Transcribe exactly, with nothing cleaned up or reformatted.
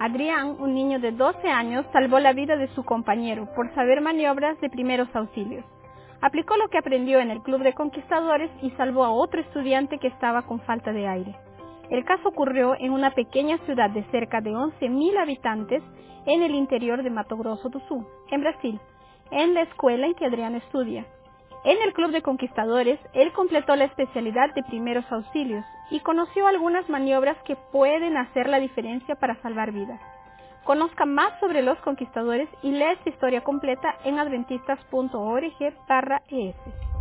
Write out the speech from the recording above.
Adrián, un niño de doce años, salvó la vida de su compañero por saber maniobras de primeros auxilios. Aplicó lo que aprendió en el Club de Conquistadores y salvó a otro estudiante que estaba con falta de aire. El caso ocurrió en una pequeña ciudad de cerca de once mil habitantes en el interior de Mato Grosso do Sul, en Brasil, en la escuela en que Adrián estudia. En el Club de Conquistadores, él completó la especialidad de primeros auxilios y conoció algunas maniobras que pueden hacer la diferencia para salvar vidas. Conozca más sobre los conquistadores y lea esta historia completa en adventistas punto org barra es.